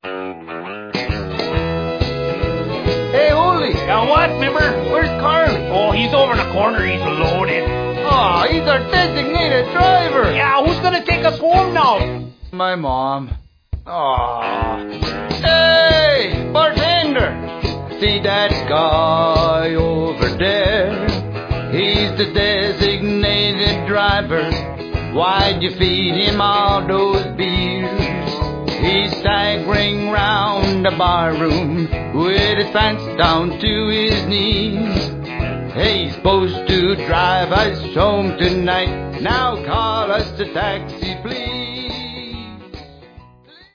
Hey, Oli. Yeah, what, Mimmer? Where's Carly? Oh, he's over in the corner. He's loaded. Oh, he's our designated driver. Yeah, who's gonna take us home now? My mom. Oh. Hey, bartender. See that guy over there? He's the designated driver. Why'd you feed him all those beers? He's staggering round the bar room with his pants down to his knees. He's supposed to drive us home tonight. Now call us a taxi, please.